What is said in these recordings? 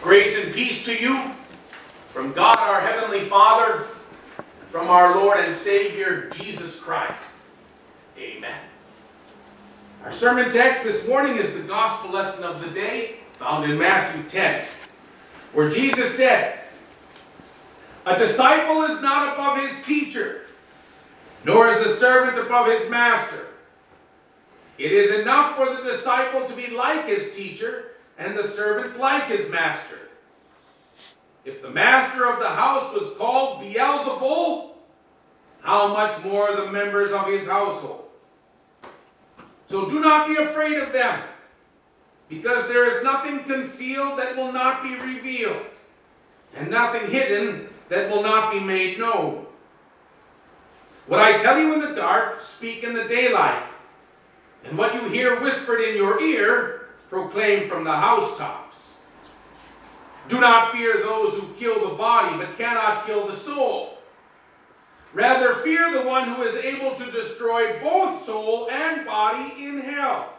Grace and peace to you from God our Heavenly Father, and from our Lord and Savior, Jesus Christ. Amen. Our sermon text this morning is the gospel lesson of the day, found in Matthew 10, where Jesus said, "A disciple is not above his teacher, nor is a servant above his master. It is enough for the disciple to be like his teacher, and the servant like his master. If the master of the house was called Beelzebul, how much more the members of his household? So do not be afraid of them, because there is nothing concealed that will not be revealed, and nothing hidden that will not be made known. What I tell you in the dark, speak in the daylight, and what you hear whispered in your ear, proclaim from the housetops. Do not fear those who kill the body, but cannot kill the soul. Rather fear the one who is able to destroy both soul and body in hell.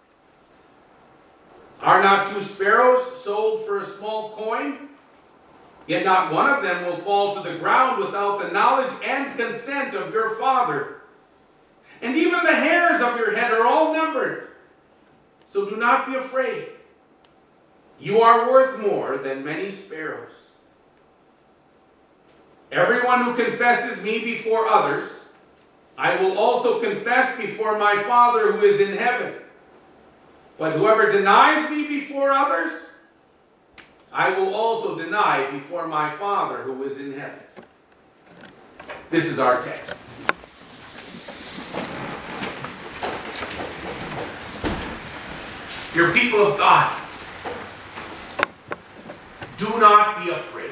Are not 2 sparrows sold for a small coin? Yet not one of them will fall to the ground without the knowledge and consent of your Father. And even the hairs of your head are all numbered. So do not be afraid. You are worth more than many sparrows. Everyone who confesses me before others, I will also confess before my Father who is in heaven. But whoever denies me before others, I will also deny before my Father who is in heaven." This is our text. Dear people of God, do not be afraid.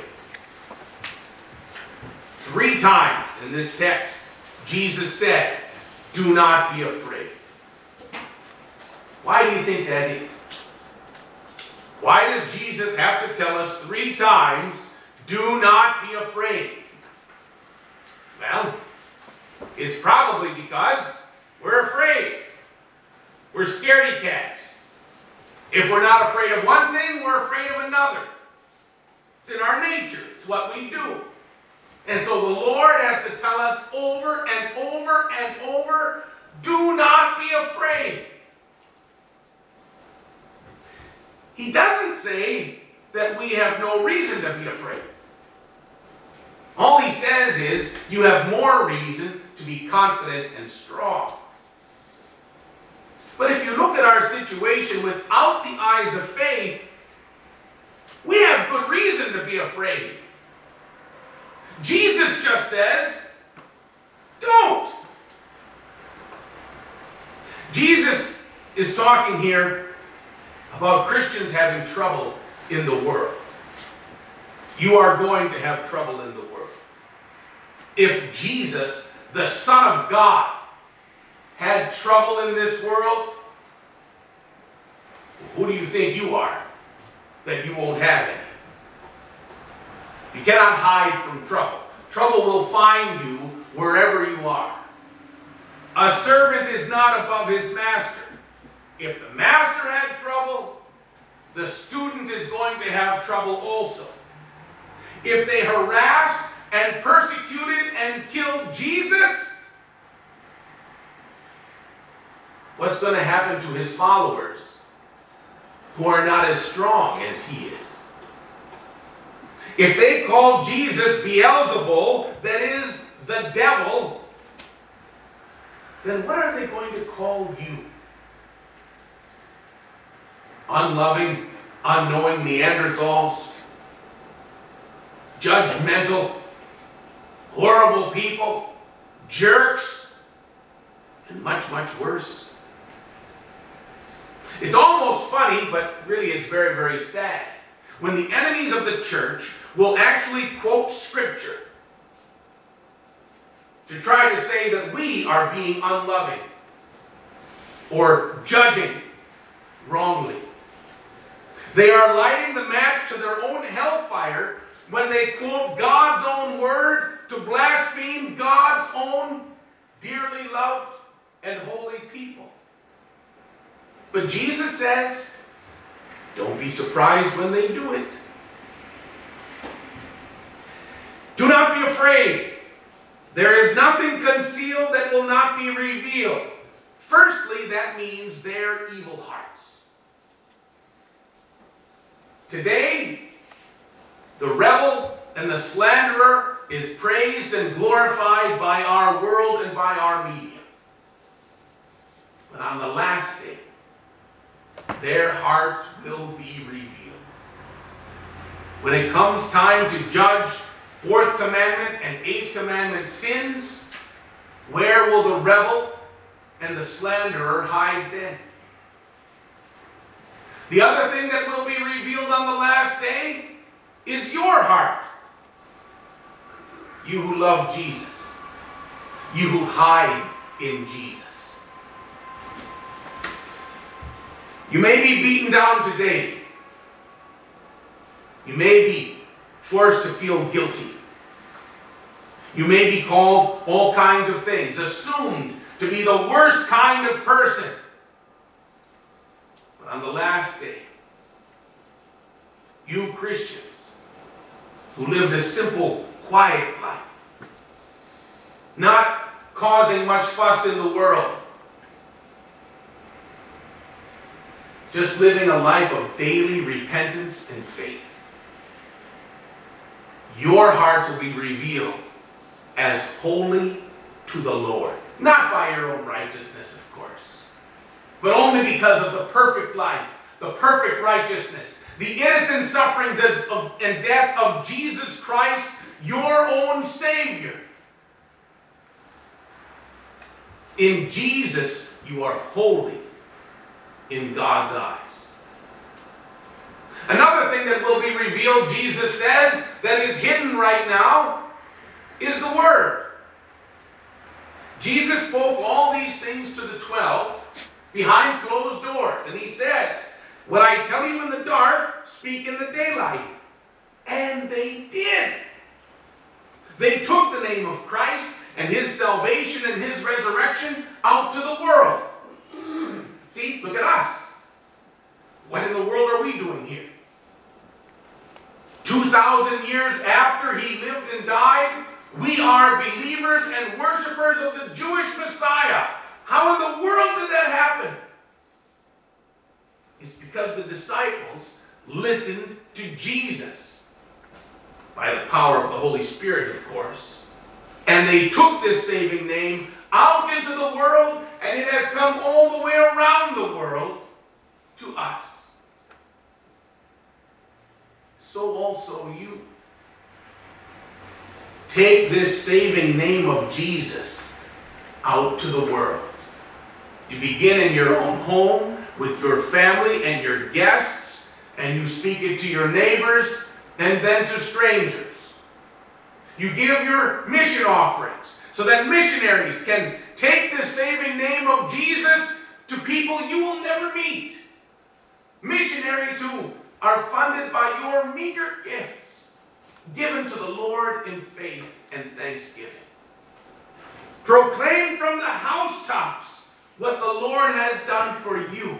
3 times in this text, Jesus said, do not be afraid. Why do you think that is? Why does Jesus have to tell us 3 times, do not be afraid? Well, it's probably because we're afraid. We're scaredy cats. If we're not afraid of one thing, we're afraid of another. It's in our nature. It's what we do. And so the Lord has to tell us over and over and over, do not be afraid. He doesn't say that we have no reason to be afraid. All he says is, you have more reason to be confident and strong. But if you look at our situation without the eyes of faith, we have good reason to be afraid. Jesus just says, don't. Jesus is talking here about Christians having trouble in the world. You are going to have trouble in the world. If Jesus, the Son of God, had trouble in this world, who do you think you are that you won't have any? You cannot hide from trouble. Trouble will find you wherever you are. A servant is not above his master. If the master had trouble, the student is going to have trouble also. If they harassed and persecuted and killed Jesus, what's going to happen to his followers who are not as strong as he is? If they call Jesus Beelzebul, that is, the devil, then what are they going to call you? Unloving, unknowing Neanderthals? Judgmental, horrible people? Jerks? And much, much worse. It's almost funny, but really it's very, very sad, when the enemies of the church will actually quote Scripture to try to say that we are being unloving or judging wrongly. They are lighting the match to their own hellfire when they quote God's own word to blaspheme God's own dearly loved and holy people. But Jesus says, don't be surprised when they do it. afraid. There is nothing concealed that will not be revealed. Firstly, that means their evil hearts. Today, the rebel and the slanderer is praised and glorified by our world and by our media. But on the last day, their hearts will be revealed. When it comes time to judge Fourth Commandment and Eighth Commandment sins, where will the rebel and the slanderer hide then? The other thing that will be revealed on the last day is your heart. You who love Jesus. You who hide in Jesus. You may be beaten down today. You may be forced to feel guilty. You may be called all kinds of things, assumed to be the worst kind of person. But on the last day, you Christians who lived a simple, quiet life, not causing much fuss in the world, just living a life of daily repentance and faith, your hearts will be revealed as holy to the Lord. Not by your own righteousness, of course, but only because of the perfect life, the perfect righteousness, the innocent sufferings and death of Jesus Christ, your own Savior. In Jesus, you are holy in God's eyes. Another thing that will be revealed, Jesus says, that is hidden right now, is the Word. Jesus spoke all these things to the 12 behind closed doors. And he says, what I tell you in the dark, speak in the daylight. And they did. They took the name of Christ and his salvation and his resurrection out to the world. See, look at us. What in the world are we doing here? 2,000 years after he lived and died, we are believers and worshipers of the Jewish Messiah. How in the world did that happen? It's because the disciples listened to Jesus. By the power of the Holy Spirit, of course. And they took this saving name out into the world, and it has come all the way around the world to us. So also you. Take this saving name of Jesus out to the world. You begin in your own home with your family and your guests, and you speak it to your neighbors and then to strangers. You give your mission offerings so that missionaries can take the saving name of Jesus to people you will never meet. Missionaries who are funded by your meager gifts, given to the Lord in faith and thanksgiving. Proclaim from the housetops what the Lord has done for you.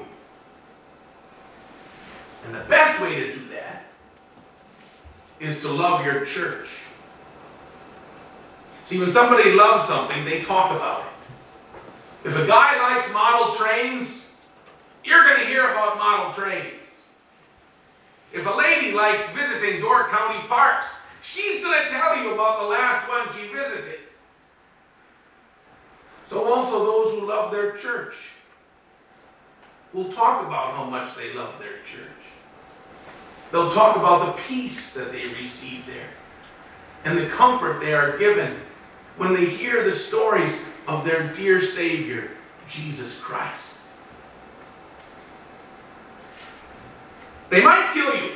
And the best way to do that is to love your church. See, when somebody loves something, they talk about it. If a guy likes model trains, you're going to hear about model trains. If a lady likes visiting Door County parks, she's going to tell you about the last one she visited. So also those who love their church will talk about how much they love their church. They'll talk about the peace that they receive there and the comfort they are given when they hear the stories of their dear Savior, Jesus Christ. They might kill you.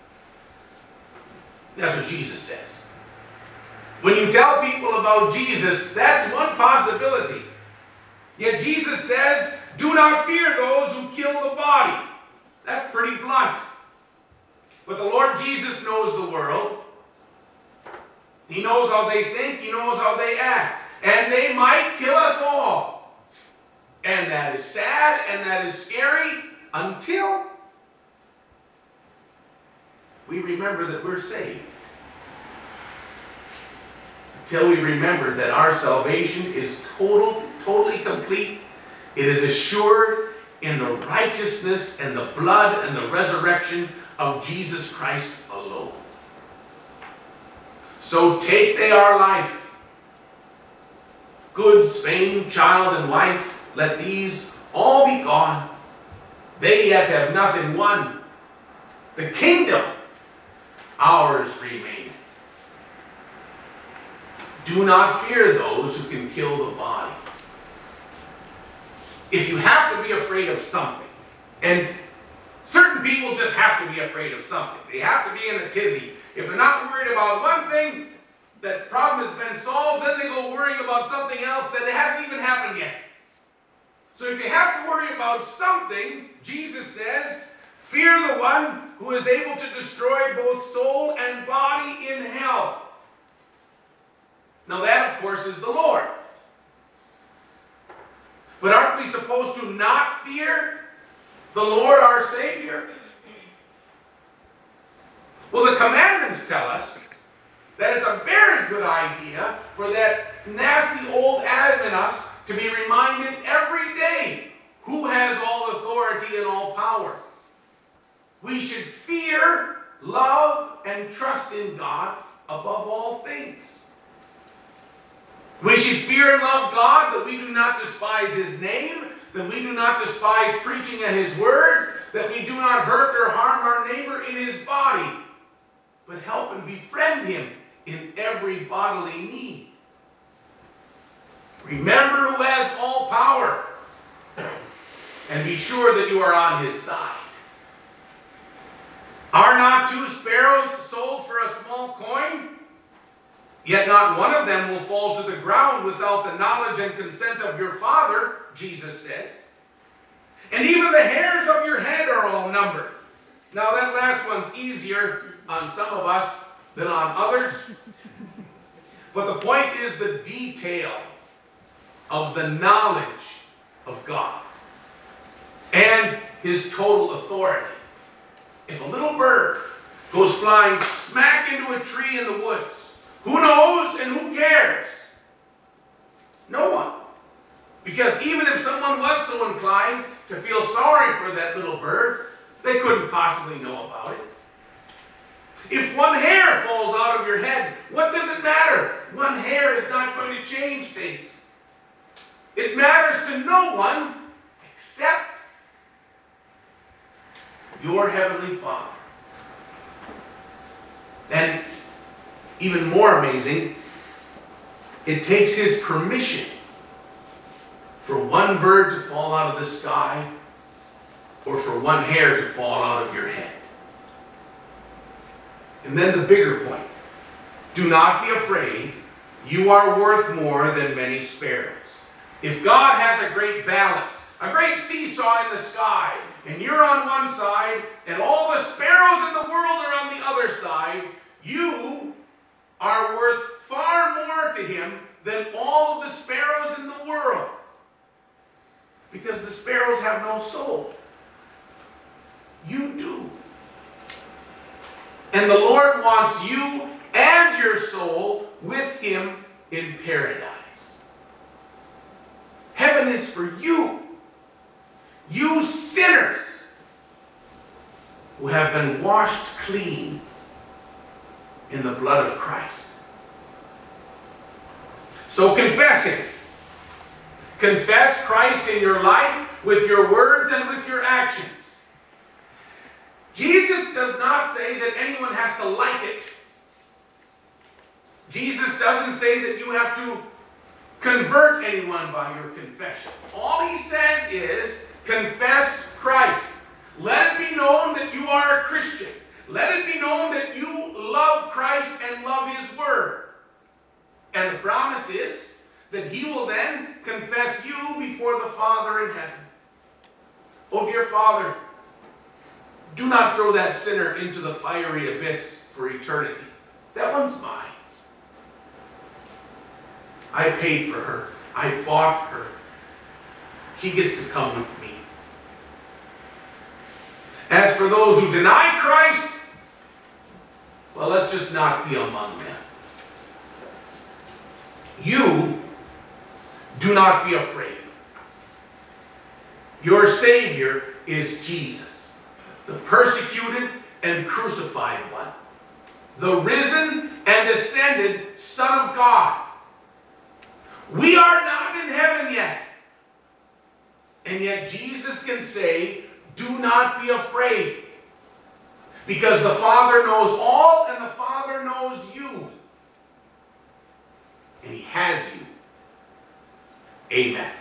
That's what Jesus says. When you tell people about Jesus, that's one possibility. Yet Jesus says, do not fear those who kill the body. That's pretty blunt. But the Lord Jesus knows the world. He knows how they think. He knows how they act. And they might kill us all. And that is sad and that is scary until we remember that we're saved. until we remember that our salvation is totally complete. It is assured in the righteousness and the blood and the resurrection of Jesus Christ alone. So take they our life, goods, fame, child, and wife, let these all be gone. They yet have nothing won. The kingdom, ours remain. Do not fear those who can kill the body. If you have to be afraid of something, and certain people just have to be afraid of something. They have to be in a tizzy. If they're not worried about one thing, that problem has been solved, then they go worrying about something else that hasn't even happened yet. So if you have to worry about something, Jesus says, fear the one who is able to destroy both soul and body in hell. Now that, of course, is the Lord. But aren't we supposed to not fear the Lord our Savior? Well, the commandments tell us that it's a very good idea for that nasty old Adam in us to be reminded every day who has all authority and all power. We should fear, love, and trust in God above all things. We should fear and love God, that we do not despise His name, that we do not despise preaching at His word, that we do not hurt or harm our neighbor in his body, but help and befriend him in every bodily need. Remember who has all power, and be sure that you are on His side. Are not 2 sparrows sold for a small coin? Yet not one of them will fall to the ground without the knowledge and consent of your Father, Jesus says. And even the hairs of your head are all numbered. Now that last one's easier on some of us than on others. But the point is the detail of the knowledge of God and His total authority. If a little bird goes flying smack into a tree in the woods, who knows and who cares? No one. Because even if someone was so inclined to feel sorry for that little bird, they couldn't possibly know about it. If one hair falls out of your head, what does it matter? One hair is not going to change things. It matters to no one except your Heavenly Father. And even more amazing, it takes His permission for one bird to fall out of the sky or for one hair to fall out of your head. And then the bigger point. Do not be afraid. You are worth more than many sparrows. If God has a great balance, a great seesaw in the sky, and you're on one side, and all the sparrows in the world are on the other side, you are worth far more to Him than all of the sparrows in the world. Because the sparrows have no soul. You do. And the Lord wants you and your soul with Him in paradise. Heaven is for you. You sinners who have been washed clean in the blood of Christ. So confess Him. Confess Christ in your life with your words and with your actions. Jesus does not say that anyone has to like it. Jesus doesn't say that you have to convert anyone by your confession. All He says is, confess Christ. Let it be known that you are a Christian. Let it be known that you love Christ and love His Word. And the promise is that He will then confess you before the Father in heaven. Oh, dear Father, do not throw that sinner into the fiery abyss for eternity. That one's mine. I paid for her. I bought her. She gets to come with me. As for those who deny Christ, well, let's just not be among them. Do not be afraid. Your Savior is Jesus, the persecuted and crucified one, the risen and ascended Son of God. We are not in heaven yet. And yet Jesus can say, do not be afraid. Because the Father knows all and the Father knows you. And He has you. Amen.